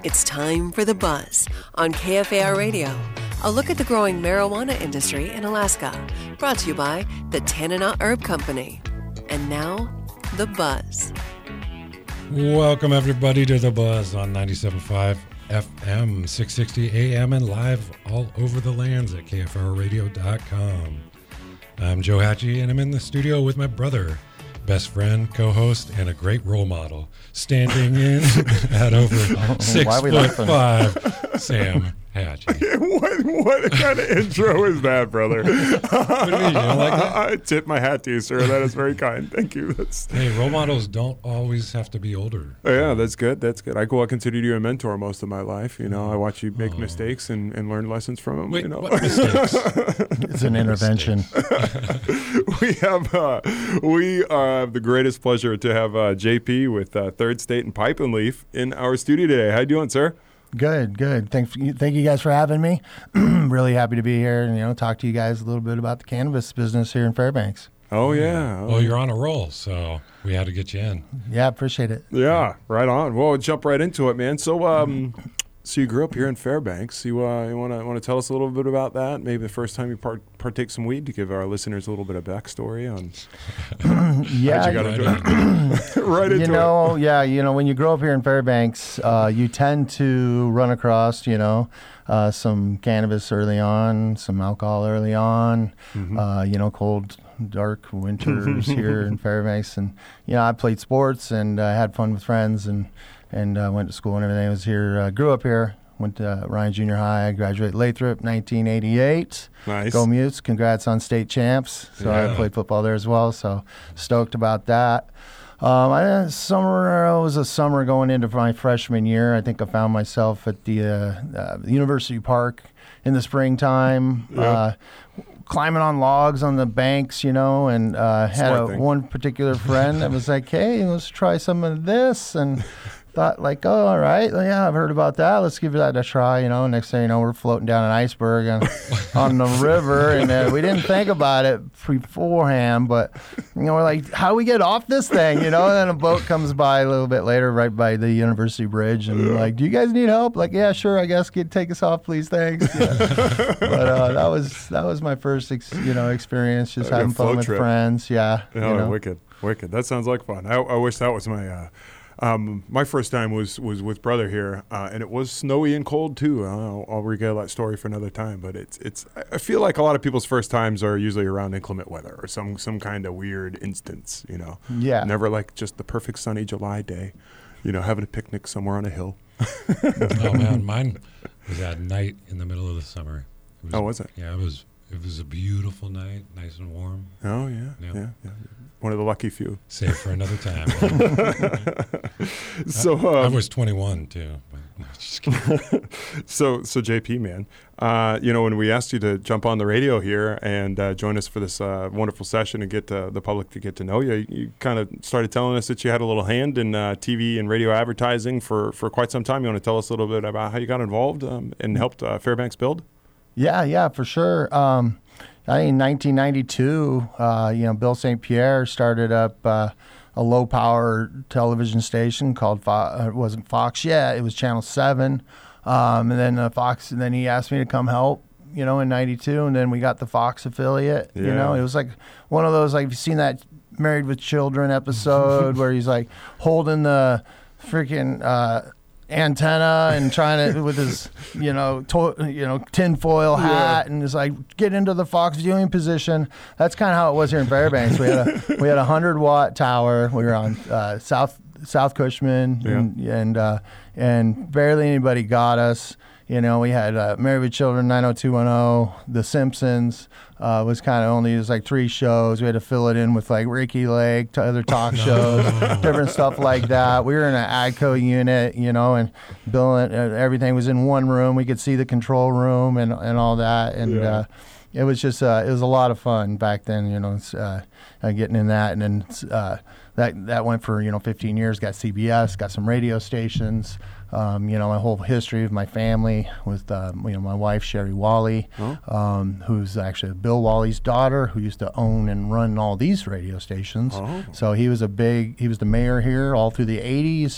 It's time for The Buzz on KFAR Radio. A look at the growing marijuana industry in Alaska. Brought to you by the Tanana Herb Company. And now, The Buzz. Welcome, everybody, to The Buzz on 97.5 FM, 660 AM, and live all over the lands at KFRradio.com. I'm Joe Hatchie, and I'm in the studio with my brother, best friend, co-host, and a great role model, standing in at over 6'5", Sam Hatchie. What kind of intro is that, brother? What do you mean, you don't like that? I tip my hat to you, sir. That is very kind. Thank you. Hey, role models don't always have to be older. Yeah, that's good. That's good. I considered you a mentor most of my life. You know, I watch you make mistakes and learn lessons from them. Wait, you know? what mistakes? It's an intervention. We have the greatest pleasure to have JP with Third State and Pipe and Leaf in our studio today. How you doing, sir? Good. Thank you guys for having me. Really happy to be here and talk to you guys a little bit about the cannabis business here in Fairbanks. Oh yeah. Well, you're on a roll, so we had to get you in. Yeah, appreciate it. Yeah, right on. Well, we'll jump right into it, man. So, so you grew up here in Fairbanks. You want to tell us a little bit about that? Maybe the first time you partake some weed, to give our listeners a little bit of backstory on. Yeah, you got into it. Right into it. Yeah, when you grow up here in Fairbanks, you tend to run across, some cannabis early on, some alcohol early on, cold, dark winters here in Fairbanks, and I played sports and had fun with friends and went to school and everything. I was here, grew up here, went to Ryan Junior High, graduated Lathrop, 1988. Nice. Go Mutes, congrats on state champs. So Yeah. I played football there as well, so stoked about that. It was a summer going into my freshman year. I think I found myself at the University Park in the springtime, climbing on logs on the banks, and had one particular friend that was like, hey, let's try some of this, and thought like, oh, all right, yeah, I've heard about that. Let's give that a try, Next thing you know, we're floating down an iceberg on the river, and we didn't think about it beforehand, but, we're like, how do we get off this thing, And then a boat comes by a little bit later right by the University Bridge, and we're like, do you guys need help? Like, yeah, sure, I guess. Take us off, please, thanks. Yeah. But that was my first, experience, just having fun with friends. Yeah. Wicked. That sounds like fun. I wish that was my... my first time was with brother here, and it was snowy and cold too. I'll regale that story for another time. But it's. I feel like a lot of people's first times are usually around inclement weather or some kind of weird instance. Yeah. Never like just the perfect sunny July day. Having a picnic somewhere on a hill. Oh man, mine was at night in the middle of the summer. Was it? Yeah, it was a beautiful night, nice and warm. Oh yeah. One of the lucky few. Save for another time. So I was 21 too. But no, just kidding. So JP, man, when we asked you to jump on the radio here and join us for this wonderful session and get the public to get to know you, you kind of started telling us that you had a little hand in TV and radio advertising for quite some time. You want to tell us a little bit about how you got involved and helped Fairbanks build? Yeah, for sure. I think in 1992, Bill St. Pierre started up a low-power television station called it wasn't Fox yet. It was Channel 7, and then Fox. And then he asked me to come help, in '92, and then we got the Fox affiliate. Yeah. It was like one of those, like, you've seen that Married with Children episode where he's like holding the freaking antenna and trying to with his tinfoil hat and is like, get into the Fox viewing position. That's kind of how it was here in Fairbanks. We had a 100-watt tower. We were on South Cushman, and barely anybody got us. We had Married with Children, 90210, The Simpsons. Was kind of only, it was like 3 shows. We had to fill it in with like Ricky Lake, other talk shows, different stuff like that. We were in an AGCO unit, and Bill and everything was in one room. We could see the control room and all that. And it was just, it was a lot of fun back then, getting in that. And then that went for, 15 years, got CBS, got some radio stations. My whole history of my family with, my wife, Sherry Wally, who's actually Bill Wally's daughter, who used to own and run all these radio stations. So he was the mayor here all through the 80s.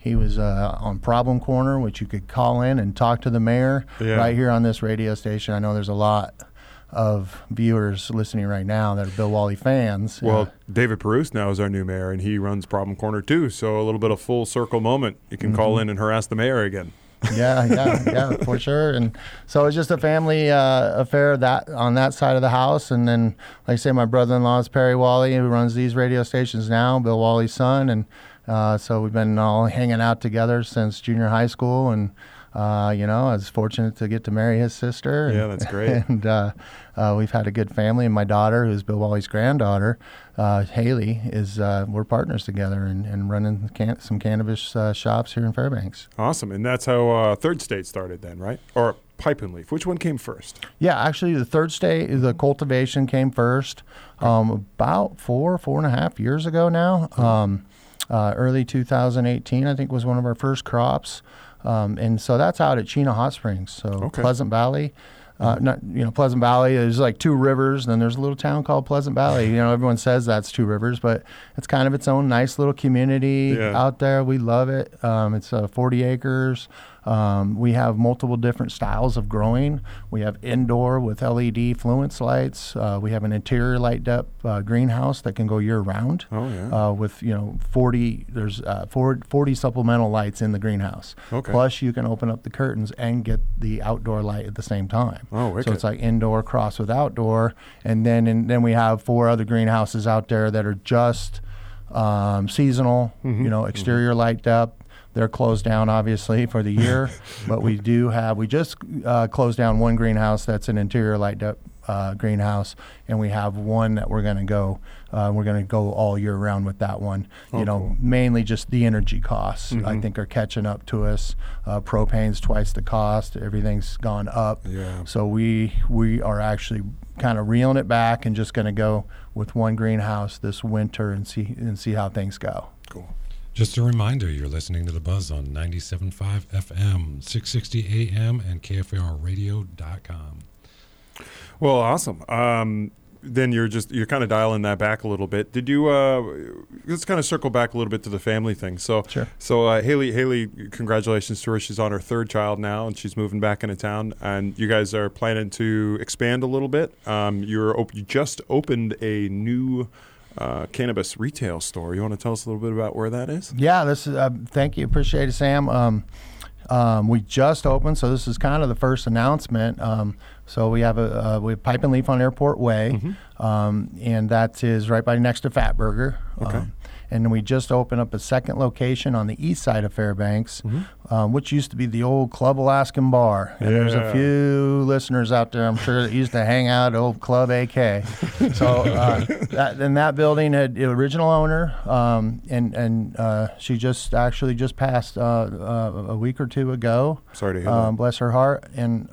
He was on Problem Corner, which you could call in and talk to the mayor right here on this radio station. I know there's a lot of viewers listening right now that are Bill Wally fans. Well, David Perouse now is our new mayor, and he runs Problem Corner too. So a little bit of full circle moment. You can call in and harass the mayor again. Yeah, for sure. And so it's just a family affair that on that side of the house. And then, like I say, my brother-in-law is Perry Wally, who runs these radio stations now, Bill Wally's son. And so we've been all hanging out together since junior high school. And I was fortunate to get to marry his sister. Yeah, that's great. And we've had a good family. And my daughter, who's Bill Wally's granddaughter, Haley, we're partners together and running some cannabis shops here in Fairbanks. Awesome. And that's how Third State started then, right? Or Pipe and Leaf. Which one came first? Yeah, actually, the Third State, the cultivation came first about 4.5 years ago now. Early 2018, I think, was one of our first crops. And so that's out at Chena Hot Springs. So Pleasant Valley. Pleasant Valley, there's like two rivers, and then there's a little town called Pleasant Valley. Everyone says that's two rivers, but it's kind of its own nice little community out there. We love it. It's 40 acres. We have multiple different styles of growing. We have indoor with LED fluence lights. We have an interior light up greenhouse that can go year round. Oh yeah. With 40 supplemental lights in the greenhouse. Okay. Plus you can open up the curtains and get the outdoor light at the same time. Oh, wicked. So it's like indoor cross with outdoor, and then we have 4 other greenhouses out there that are just seasonal. Exterior light up. They're closed down, obviously, for the year, but we just closed down one greenhouse that's an interior light up greenhouse, and we have one that we're going to go all year round with that one. Cool. Mainly just the energy costs, I think, are catching up to us. Propane's twice the cost. Everything's gone up. Yeah. So we are actually kind of reeling it back and just going to go with one greenhouse this winter and see how things go. Cool. Just a reminder, you're listening to The Buzz on 97.5 FM, 660 AM, and KFARradio.com. Well, awesome. Then you're kind of dialing that back a little bit. Did you? Let's kind of circle back a little bit to the family thing. So, sure. So Haley, congratulations to her. She's on her 3rd child now, and she's moving back into town. And you guys are planning to expand a little bit. You just opened a new cannabis retail store. You want to tell us a little bit about where that is? Yeah, this is. Thank you, appreciate it, Sam. We just opened, so this is kind of the first announcement. So we have Pipe and Leaf on Airport Way, and that is right by next to Fatburger. Okay. And we just opened up a second location on the east side of Fairbanks, which used to be the old Club Alaskan Bar. And there's a few listeners out there, I'm sure, that used to hang out at old Club AK. So that building had the original owner, and she just passed a week or two ago. Sorry to hear that. Bless her heart. And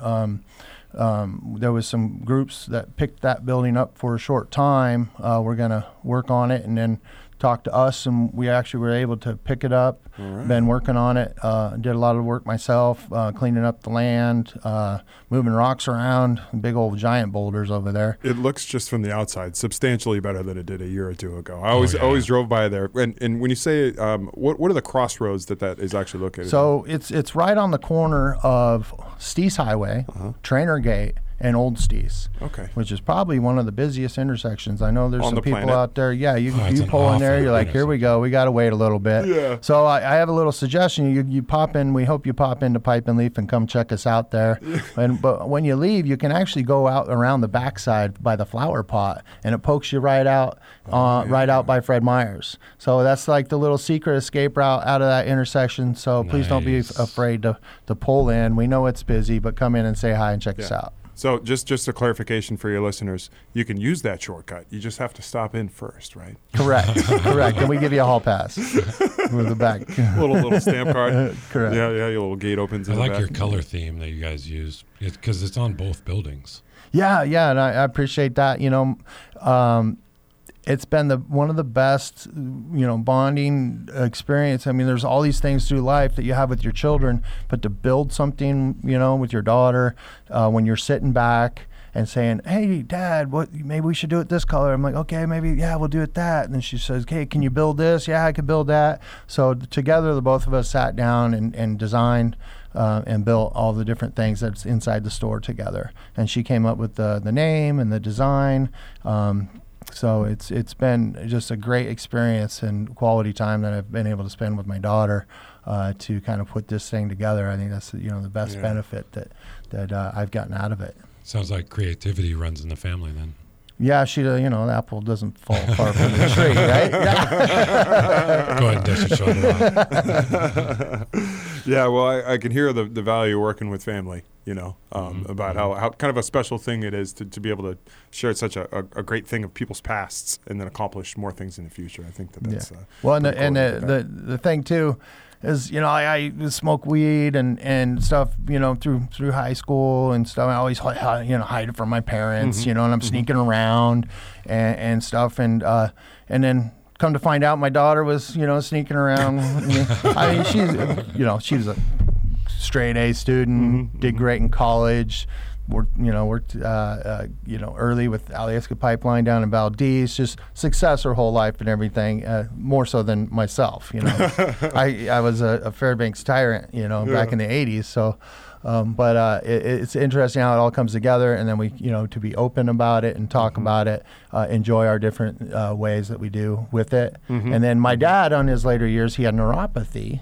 there was some groups that picked that building up for a short time. We're going to work on it and then talk to us, and we actually were able to pick it up. Right. Been working on it. Did a lot of work myself, cleaning up the land, moving rocks around, big old giant boulders over there. It looks just from the outside substantially better than it did a year or two ago. I always drove by there. And when you say, what are the crossroads that is actually located? So it's right on the corner of Steese Highway, Trainer Gate, and Old Steese, which is probably one of the busiest intersections. I know there's some people out there. Yeah, you pull in there, you're like, here we go. We got to wait a little bit. Yeah. So I have a little suggestion. You pop in. We hope you pop into Pipe and Leaf and come check us out there. But when you leave, you can actually go out around the backside by the flower pot, and it pokes you right out, out by Fred Meyer's. So that's like the little secret escape route out of that intersection. So please don't be afraid to pull in. We know it's busy, but come in and say hi and check us out. So just a clarification for your listeners, you can use that shortcut. You just have to stop in first, right? Correct. And we give you a hall pass with the back. little stamp card. Correct. Yeah, your little gate opens in the back. I like your color theme that you guys use because it's on both buildings. Yeah, and I appreciate that. It's been one of the best, bonding experience. I mean, there's all these things through life that you have with your children, but to build something, with your daughter, when you're sitting back and saying, "Hey, Dad, maybe we should do it this color." I'm like, "Okay, maybe, yeah, we'll do it that." And then she says, "Okay, can you build this?" "Yeah, I could build that." So together, the both of us sat down and designed and built all the different things that's inside the store together. And she came up with the name and the design. So it's been just a great experience and quality time that I've been able to spend with my daughter to kind of put this thing together. I think that's the best benefit that I've gotten out of it. Sounds like creativity runs in the family then. Yeah, she the apple doesn't fall far from the tree, right? Yeah. Go ahead and dust your shoulder off. Yeah, well, I can hear the value of working with family, about how kind of a special thing it is to be able to share such a great thing of people's pasts and then accomplish more things in the future. I think that's well, and the thing too is, I smoke weed and stuff, through high school and stuff. I always hide it from my parents, and I'm sneaking around and stuff, and then come to find out my daughter was, sneaking around. I mean, she's a straight A student, did great in college. Worked early with Alyeska Pipeline down in Valdez. Just success her whole life and everything, more so than myself. I was a Fairbanks tyrant, back in the 80s. So, but it's interesting how it all comes together, and then we, to be open about it and talk about it, enjoy our different ways that we do with it. And then my dad, on his later years, he had neuropathy.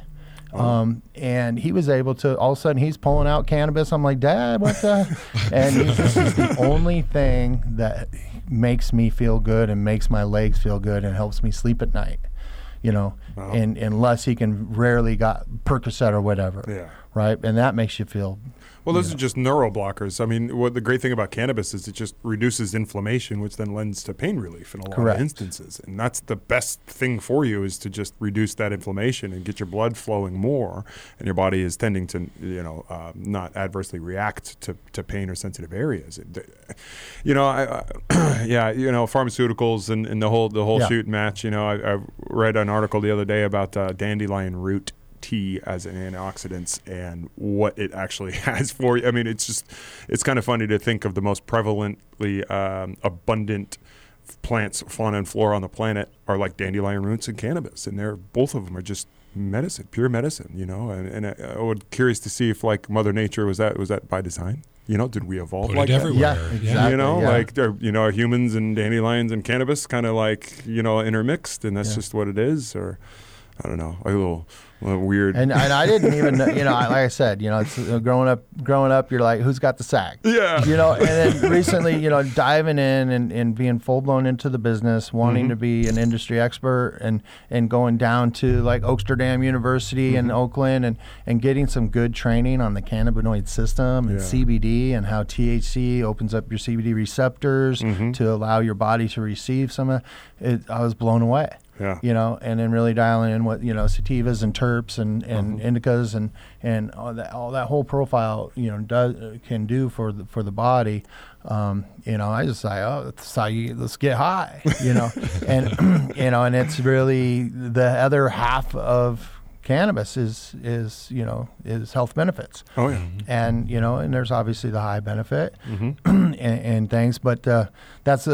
And he was able to, all of a sudden he's pulling out cannabis. I'm like, "Dad, what the?" And this is the only thing that makes me feel good and makes my legs feel good and helps me sleep at night, and unless he can rarely got Percocet or whatever. Yeah. Right. And that makes you feel. Well, those are just neuroblockers. I mean, what the great thing about cannabis is it just reduces inflammation, which then lends to pain relief in a lot of instances. And that's the best thing for you, is to just reduce that inflammation and get your blood flowing more, and your body is tending to, not adversely react to pain or sensitive areas. Pharmaceuticals and the whole shoot match. I read an article the other day about dandelion root tea as an antioxidant and what it actually has for you. I mean, it's kind of funny to think of the most prevalently abundant plants, fauna and flora on the planet are like dandelion roots and cannabis, and both of them are just medicine, pure medicine, and I was curious to see if, like, Mother Nature, was that by design? Did we evolve like that? Everywhere. Yeah, exactly. Are humans and dandelions and cannabis kind of like, intermixed, and that's just what it is? Or I don't know, a little weird. And I didn't even know, like I said, it's growing up, you're like, who's got the sack? Yeah. And then recently, diving in and being full blown into the business, wanting to be an industry expert and going down to like Oaksterdam University in Oakland and getting some good training on the cannabinoid system and CBD and how THC opens up your CBD receptors to allow your body to receive some of it. I was blown away. Yeah. And then really dialing in what, sativas and terps and indicas and all that whole profile, can do for the body. I just say, let's get high, and, and it's really the other half of cannabis is health benefits. Oh yeah. And and there's obviously the high benefit and things, but there's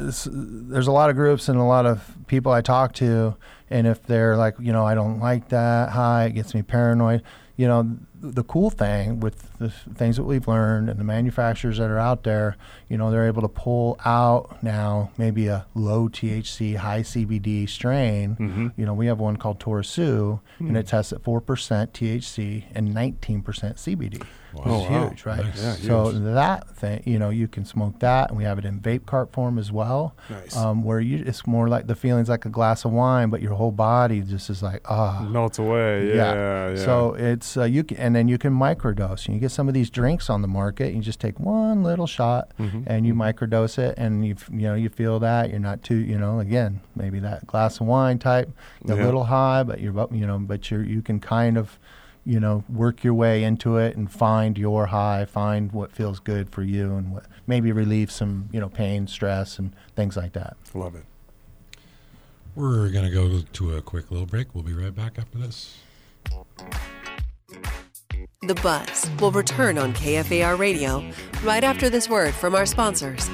a lot of groups and a lot of people I talk to, and if they're like, I don't like that high, it gets me paranoid. The cool thing with the things that we've learned and the manufacturers that are out there, they're able to pull out now maybe a low THC, high CBD strain. We have one called Torasu, and it tests at 4% THC and 19% CBD. Wow. Which is huge, right? Nice. Yeah, so that thing, you can smoke that, and we have it in vape cart form as well. Nice. Where it's more like the feeling's like a glass of wine, but your whole body just is like, melts away. Yeah. So it's and then you can microdose. You get some of these drinks on the market. You just take one little shot and you microdose it, and you feel that you're not too again, maybe that glass of wine type, a little high, but you can kind of work your way into it and find your high, find what feels good for you, and what maybe relieve some pain, stress, and things like that. Love it. We're going to go to a quick little break. We'll be right back after this. The Buzz will return on KFAR Radio right after this word from our sponsors.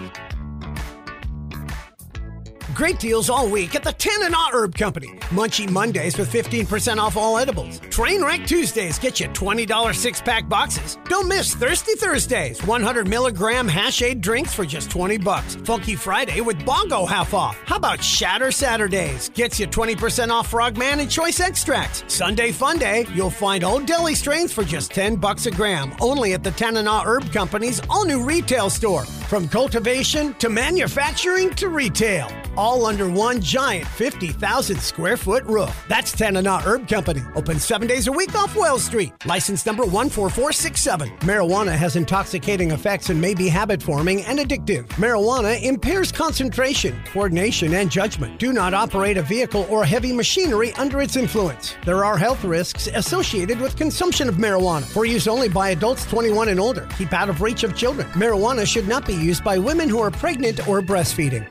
Great deals all week at the Tanana Herb Company. Munchie Mondays with 15% off all edibles. Trainwreck Tuesdays get you $20 six-pack boxes. Don't miss Thirsty Thursdays. 100 milligram Hashade drinks for just $20. Funky Friday with Bongo half off. How about Shatter Saturdays? Gets you 20% off Frogman and Choice Extracts. Sunday Fun Day, you'll find Old Deli strains for just $10 a gram. Only at the Tanana Herb Company's all-new retail store. From cultivation to manufacturing to retail. All under one giant 50,000 square foot roof. That's Tanana Herb Company. Open 7 days a week off Wells Street. License number 14467. Marijuana has intoxicating effects and may be habit forming and addictive. Marijuana impairs concentration, coordination, and judgment. Do not operate a vehicle or heavy machinery under its influence. There are health risks associated with consumption of marijuana. For use only by adults 21 and older. Keep out of reach of children. Marijuana should not be used by women who are pregnant or breastfeeding.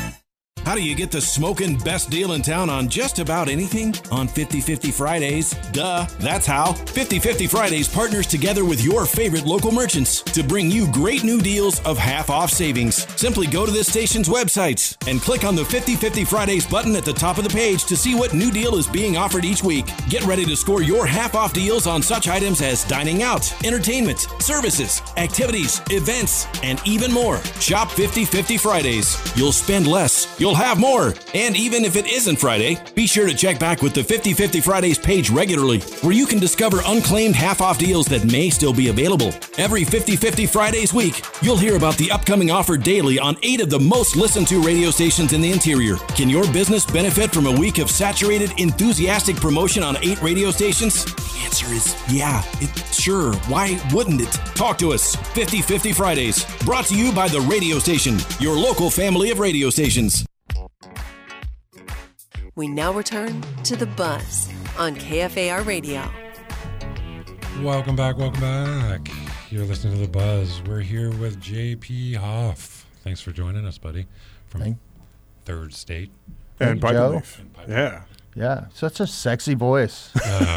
How do you get the smoking best deal in town on just about anything? On 50/50 Fridays. Duh, that's how. 50/50 Fridays partners together with your favorite local merchants to bring you great new deals of half-off savings. Simply go to this station's websites and click on the 50/50 Fridays button at the top of the page to see what new deal is being offered each week. Get ready to score your half-off deals on such items as dining out, entertainment, services, activities, events, and even more. Shop 50/50 Fridays. You'll spend less. You'll have more. And even if it isn't Friday, be sure to check back with the 50/50 Fridays page regularly, where you can discover unclaimed half-off deals that may still be available. Every 50/50 Fridays week, you'll hear about the upcoming offer daily on 8 of the most listened to radio stations in the interior. Can your business benefit from a week of saturated, enthusiastic promotion on 8 radio stations? The answer is yeah. Sure. Why wouldn't it? Talk to us. 50/50 Fridays. Brought to you by the radio station, your local family of radio stations. We now return to The Buzz on KFAR Radio. Welcome back. You're listening to The Buzz. We're here with JP Hoff. Thanks for joining us, buddy, from Third State. And Pipe Joe. Leaf. Yeah. Yeah, such a sexy voice.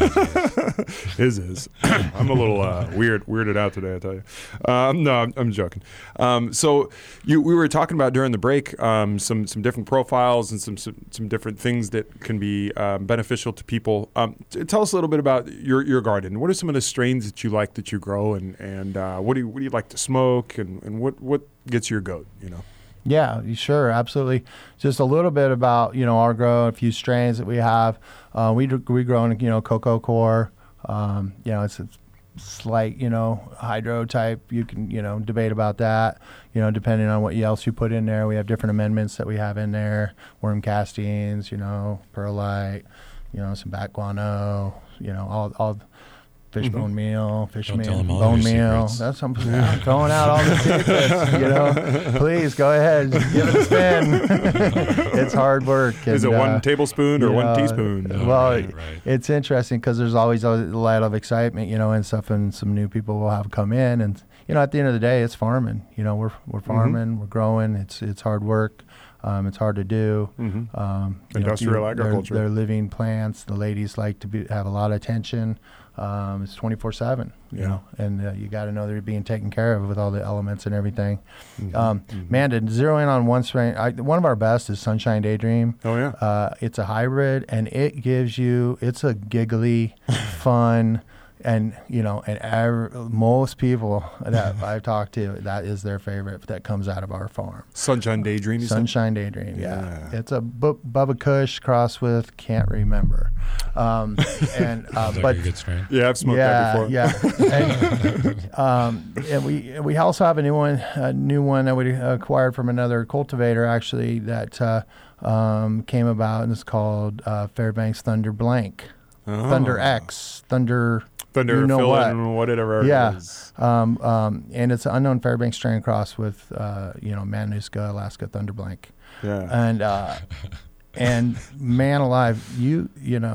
His is. I'm a little weirded out today, I tell you. No, I'm joking. So we were talking about during the break some different profiles and some different things that can be beneficial to people. Tell us a little bit about your garden. What are some of the strains that you like that you grow, and what do you like to smoke, and what gets your goat? You know. Yeah, sure, absolutely. Just a little bit about our grow, a few strains that we have. We grow in cocoa core. It's a slight hydro type. You can debate about that. Depending on what else you put in there. We have different amendments that we have in there. Worm castings, perlite, some bat guano. All fishbone meal, bone meal. That's something. I'm throwing out all the secrets. Please go ahead, give it a spin. It's hard work. Is it 1 tablespoon or 1 teaspoon? Right. It's interesting because there's always a lot of excitement, and stuff, and some new people will have come in, and at the end of the day, it's farming. We're farming, we're growing. It's hard work. It's hard to do. Industrial agriculture. They're living plants. The ladies like to have a lot of attention. It's 24/7, and you got to know they're being taken care of with all the elements and everything. Man, to zero in on one strain, one of our best is Sunshine Daydream. Oh yeah. It's a hybrid, and it gives you. It's a giggly, fun. And most people that I've talked to, that is their favorite that comes out of our farm. Sunshine Daydream. Sunshine Daydream. Yeah. It's a Bubba Kush crossed with Can't Remember. But a good strain. Yeah, I've smoked that before. Yeah. And we also have a new one that we acquired from another cultivator actually that came about, and it's called Fairbanks Thunder Blank. Thunder X. Thunder whatever it is. And it's an unknown Fairbanks strain cross with Manuska, Alaska Thunderblank. Yeah. And man alive, you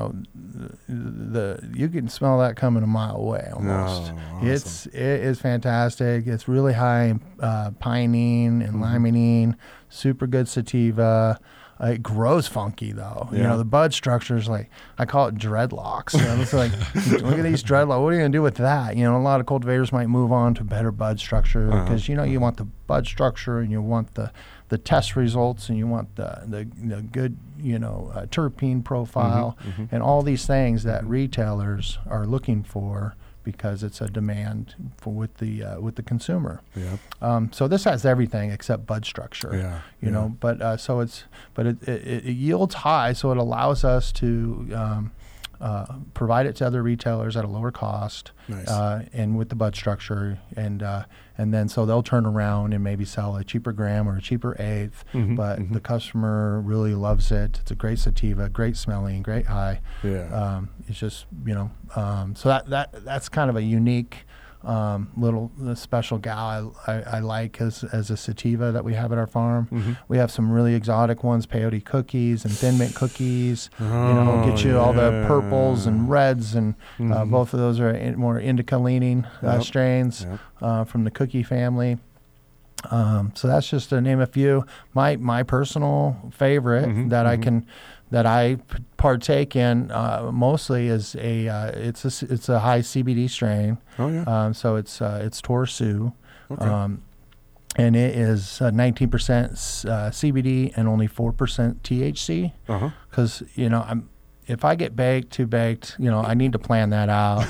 can smell that coming a mile away almost. Oh, awesome. It is fantastic. It's really high in pinene and limonene, super good sativa. It grows funky though. Yeah. The bud structure is like, I call it dreadlocks. It's like, look at these dreadlocks. What are you gonna do with that? A lot of cultivators might move on to better bud structure because you want the bud structure and you want the test results and you want the good terpene profile and all these things that retailers are looking for because it's a demand with the consumer. Yeah. So this has everything except bud structure. Yeah. But it yields high, so it allows us to provide it to other retailers at a lower cost. Nice. And with the bud structure, and then so they'll turn around and maybe sell a cheaper gram or a cheaper eighth, but the customer really loves it. It's a great sativa, great smelling, great high. Yeah. It's just so that's kind of a unique little special gal I like as a sativa that we have at our farm. We have some really exotic ones, peyote cookies and thin mint cookies. Get you all the purples and reds, and both of those are more indica leaning strains from the cookie family. So that's just to name a few. My personal favorite that I partake in mostly is it's a high CBD strain. Oh yeah. So it's Toro Sioux. Okay. And it is 19% CBD and only 4% THC. Because if I get baked, I need to plan that out.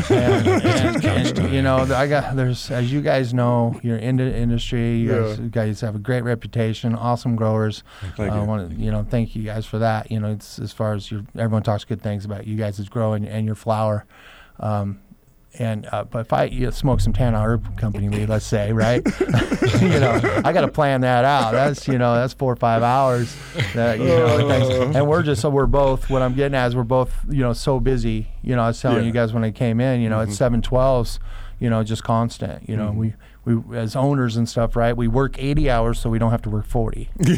and there's, as you guys know, you're in the industry. You guys have a great reputation, awesome growers. Thank you. Thank you guys for that. It's as far as everyone talks good things about you guys' growing and your flower. But if I smoke some Tanna Herb Company weed, let's say, right? I got to plan that out. That's 4 or 5 hours. And we're both. What I'm getting at is we're both so busy. I was telling you guys when I came in. It's 7/12s. Just constant. We as owners and stuff, right? We work 80 hours so we don't have to work 40. Right?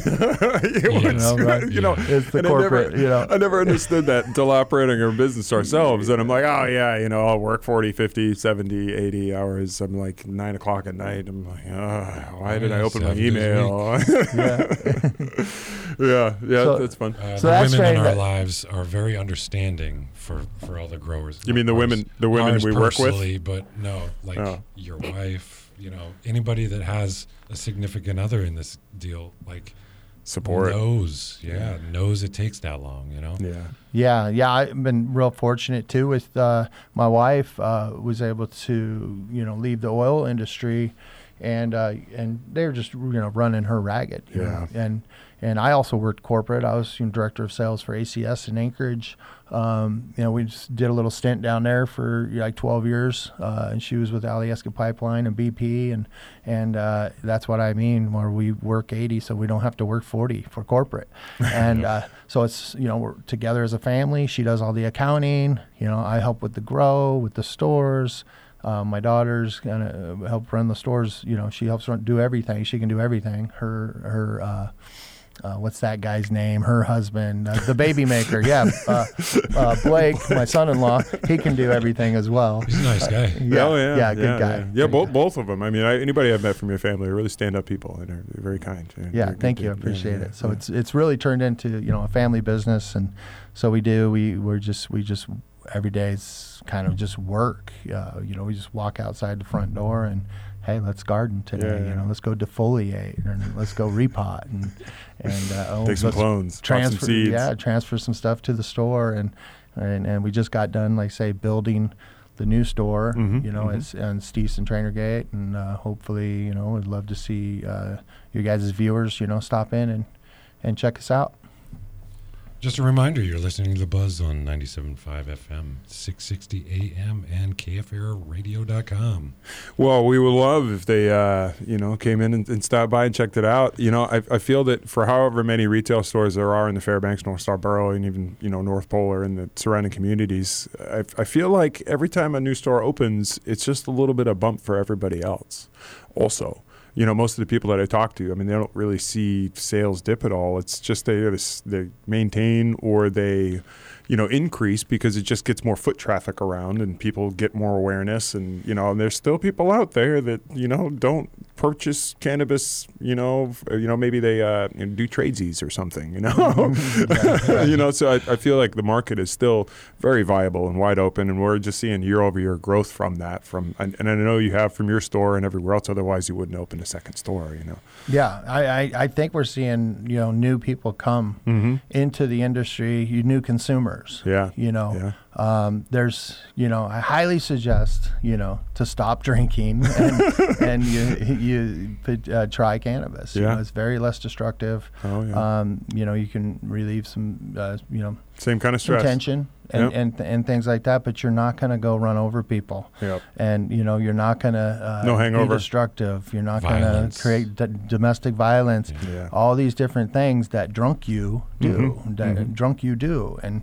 It's the corporate. I never understood that until operating our business ourselves. And I'm like, oh yeah, I'll work 40, 50, 70, 80 hours. I'm like 9 o'clock at night. I'm like, why did I open my email? Yeah, that's fun. So the women in our lives are very understanding for all the growers. You mean the women we work with? But no, your wife. Anybody that has a significant other in this deal, support knows it takes that long, Yeah. I've been real fortunate too with my wife was able to leave the oil industry, and they're just running her ragged. And I also worked corporate. I was director of sales for ACS in Anchorage. We just did a little stint down there for 12 years, and she was with Alyeska Pipeline and BP, and that's what I mean, where we work 80 so we don't have to work 40 for corporate. And so it's, we're together as a family. She does all the accounting. I help with the grow, with the stores. My daughter's gonna help run the stores. She helps do everything. She can do everything. Her what's that guy's name? Her husband, the baby maker. Blake, my son-in-law, he can do everything as well. He's a nice guy. Good guy. Yeah, both of them. I mean, anybody I've met from your family are really stand-up people and are very kind. Thank you. I appreciate it. So it's really turned into a family business, and so we do. We just every day is kind of just work. We just walk outside the front door and, hey, let's garden today. Let's go defoliate and let's go repot and take some clones, transfer some seeds. Transfer some stuff to the store, and we just got done, building the new store. It's on Steves and Trainer Gate, and hopefully, we'd love to see you guys' viewers, stop in and check us out. Just a reminder, you're listening to The Buzz on 97.5 FM, 660 AM, and KFAirRadio.com. Well, we would love if they, came in and stopped by and checked it out. I feel that for however many retail stores there are in the Fairbanks, North Star Borough, and even, North Polar and the surrounding communities, I feel like every time a new store opens, it's just a little bit of bump for everybody else also. Most of the people that I talk to, they don't really see sales dip at all. It's just they maintain or they, increase because it just gets more foot traffic around and people get more awareness. And, there's still people out there that, don't purchase cannabis, maybe they do tradesies or something, So I feel like the market is still very viable and wide open, and we're just seeing year-over-year growth from that. And I know you have from your store and everywhere else. Otherwise, you wouldn't open a second store, Yeah, I think we're seeing new people come into the industry, new consumers. Yeah. There's I highly suggest to stop drinking and you try cannabis. It's very less destructive. Oh yeah. You can relieve some same kind of stress, tension and things like that, but you're not going to go run over people. Yep. And you're not going to no hangover, be destructive. You're not going to create domestic violence. Yeah. All these different things that drunk you do. And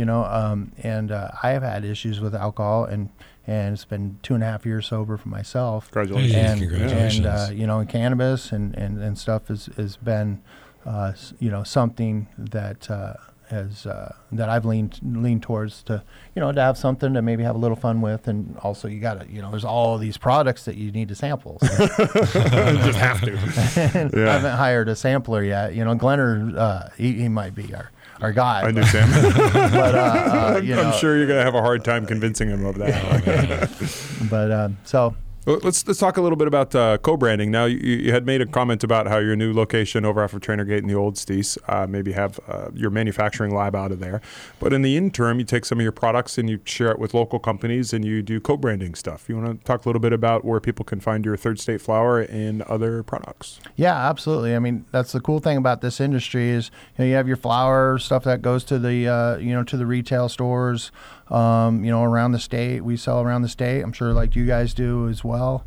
I have had issues with alcohol, and it's been 2.5 years sober for myself. Congratulations. Congratulations. And cannabis and stuff has been something that that I've leaned towards to to have something to maybe have a little fun with, and also you gotta there's all these products that you need to sample. So. Just have to. I haven't hired a sampler yet. Glenner, he might be our guy. I knew Sam. But I'm sure you're gonna have a hard time convincing him of that. But so. Let's talk a little bit about co-branding. Now, you had made a comment about how your new location over off of Trainer Gate in the old Steese maybe have your manufacturing lab out of there. But in the interim, you take some of your products and you share it with local companies and you do co-branding stuff. You want to talk a little bit about where people can find your Third State flower and other products? Yeah, absolutely. I mean, that's the cool thing about this industry is you have your flower stuff that goes to the to the retail stores. Around the state, we sell around the state. I'm sure like you guys do as well.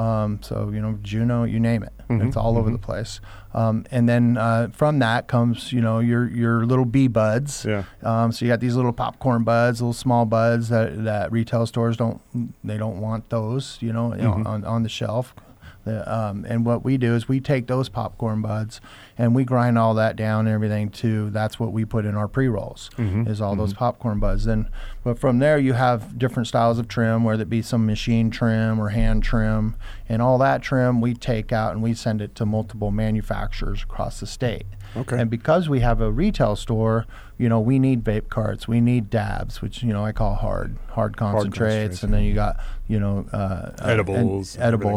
Juno, you name it. It's all over the place. And then from that comes, your little bee buds. Yeah. So you got these little popcorn buds, little small buds that retail stores don't want those, on the shelf. And what we do is we take those popcorn buds and we grind all that down and everything too. That's what we put in our pre-rolls is all those popcorn buds. But from there you have different styles of trim, whether it be some machine trim or hand trim, and all that trim we take out and we send it to multiple manufacturers across the state. Okay. And because we have a retail store, we need vape carts, we need dabs, which I call hard concentrates, and then you got edibles,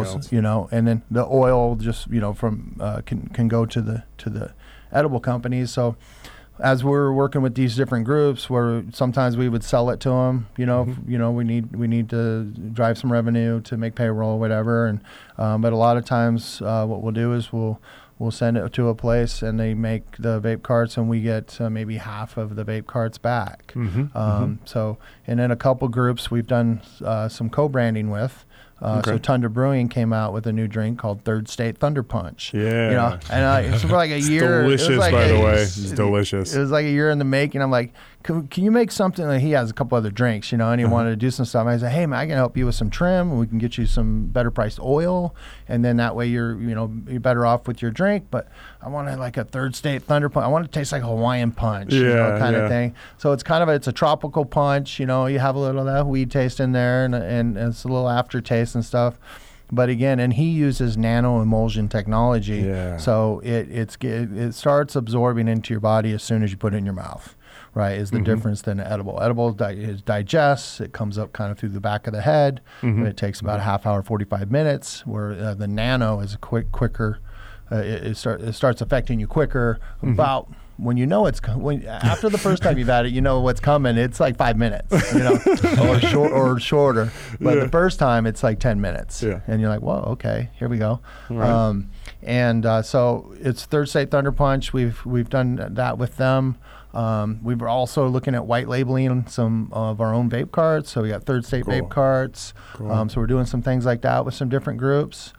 and then the oil just from can go to the edible companies. So as we're working with these different groups, where sometimes we would sell it to them, we need to drive some revenue to make payroll, whatever, and but a lot of times what we'll do is we'll send it to a place and they make the vape carts and we get maybe half of the vape carts back. So, and then a couple groups we've done some co-branding with. So Tundra Brewing came out with a new drink called Third State Thunder Punch. Yeah. And it's for like a year. Delicious, by the way. It's delicious. It was like a year in the making. I'm like, can you make something? Like, he has a couple other drinks, and he wanted to do some stuff. I said, hey man, I can help you with some trim, and we can get you some better priced oil, and then that way you're better off with your drink. But I wanted like a Third State Thunder Punch. I want it to taste like a Hawaiian punch, kind of thing. So it's it's a tropical punch. You have a little of that weed taste in there, and it's a little aftertaste and stuff. But again, and he uses nano emulsion technology, so it starts absorbing into your body as soon as you put it in your mouth. Right, is the difference than an edible. Edible digests. It comes up kind of through the back of the head. But it takes about a half hour, 45 minutes. Where the nano is quicker. It starts affecting you quicker. About when after the first time you've had it, you know what's coming. It's like 5 minutes, or shorter. But the first time it's like 10 minutes, and you're like, whoa, okay, here we go. Right. So it's Third State Thunder Punch. We've done that with them. We were also looking at white labeling some of our own vape carts. So we got Third State vape carts. So we're doing some things like that with some different groups.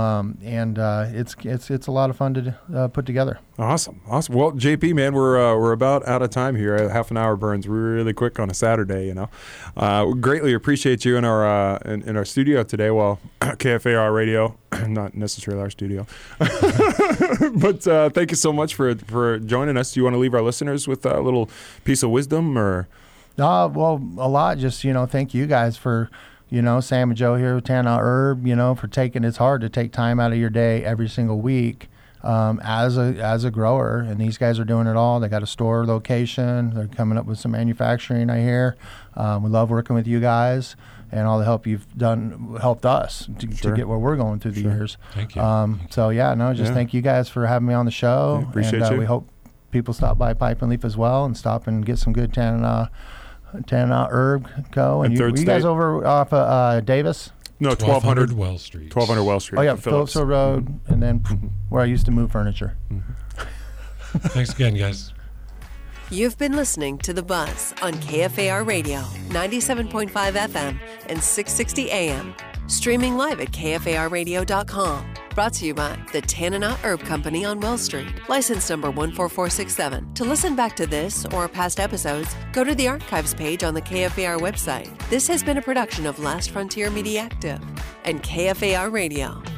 It's a lot of fun to put together. Awesome. Well, JP, man, we're about out of time here. Half an hour burns really quick on a Saturday. We greatly appreciate you in our studio today. Well, KFAR Radio, not necessarily our studio, but thank you so much for joining us. Do you want to leave our listeners with a little piece of wisdom or? Well, a lot. Just thank you guys for Sam and Joe here with Tanana Herb, for taking, it's hard to take time out of your day every single week as a grower, and these guys are doing it all. They got a store location. They're coming up with some manufacturing, I hear. We love working with you guys, and all the help you've done helped us to get where we're going through the years. Thank you. Thank you guys for having me on the show. Yeah, appreciate you. We hope people stop by Pipe and Leaf as well and stop and get some good Tanana Herb Co. And you guys over off Davis? No, 1200 Wells Street. 1200 Wells Street. Oh, yeah, Phillipsville Road, and then where I used to move furniture. Thanks again, guys. You've been listening to The Buzz on KFAR Radio, 97.5 FM and 660 AM. Streaming live at KFARradio.com. Brought to you by the Tanana Herb Company on Wells Street. License number 14467. To listen back to this or past episodes, go to the archives page on the KFAR website. This has been a production of Last Frontier Media Active and KFAR Radio.